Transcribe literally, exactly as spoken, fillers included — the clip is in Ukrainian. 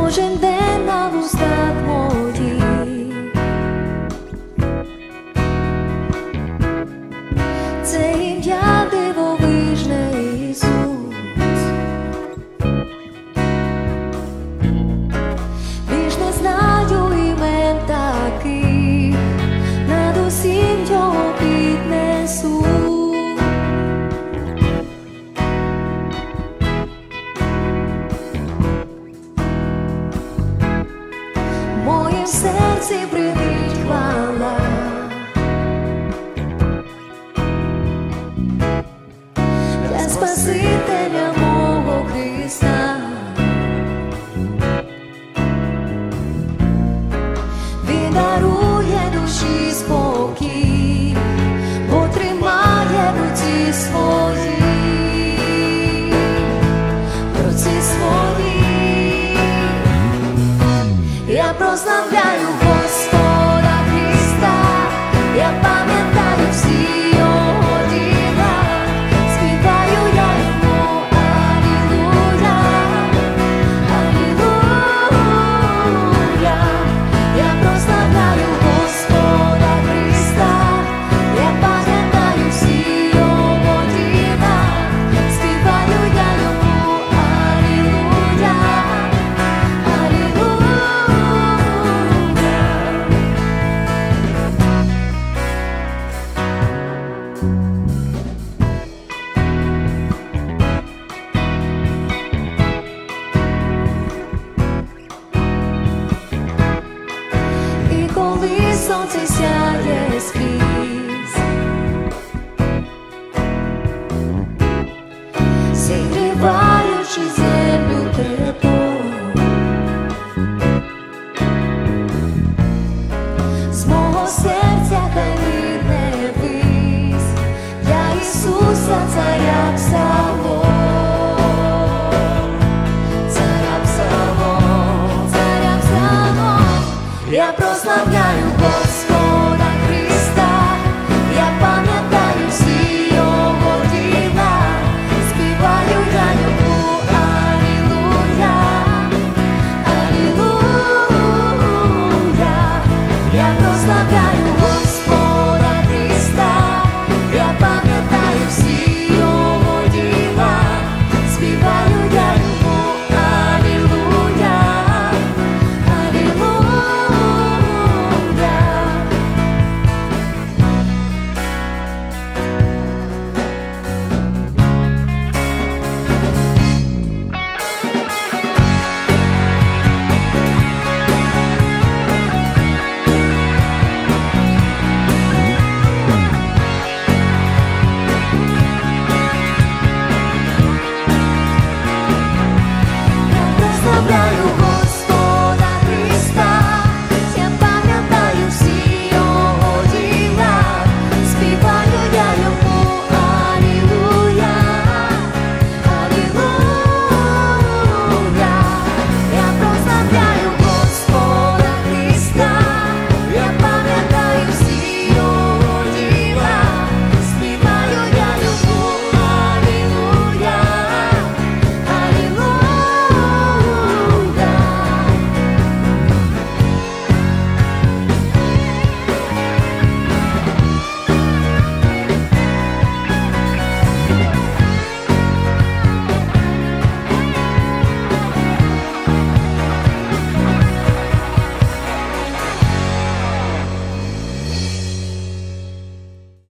кожен день на вустах моїх. Це ім'я дивовижне Ісус. Більш не знаю імен таких, над усім його піднесу. В моїм серці бринить хвала, для Спасителя мого Христа. Він дарує душі спокій, бо тримає в руці своїй, в руці своїй. Я прославляю Господа Христа, я пам'ятаю всі його діла, співаю я йому алілуя, алілуя. Я прославляю Господа Христа, я пам'ятаю всі його діла, співаю я йому алілуя, алілуя. І коли сонце сяє скрізь, зігріваючи землю теплом, з мого серця хай лине вись для Ісуса, царя Псалом, царя Псалом, царя Псалом. Я прославляю Господа Христа, я пам'ятаю всі його діла, співаю я йому алілуя, алілуя. Я прославляю Господа Христа, я пам'ятаю всі його діла, співаю я йому алілуя, алілуя. Я прославляю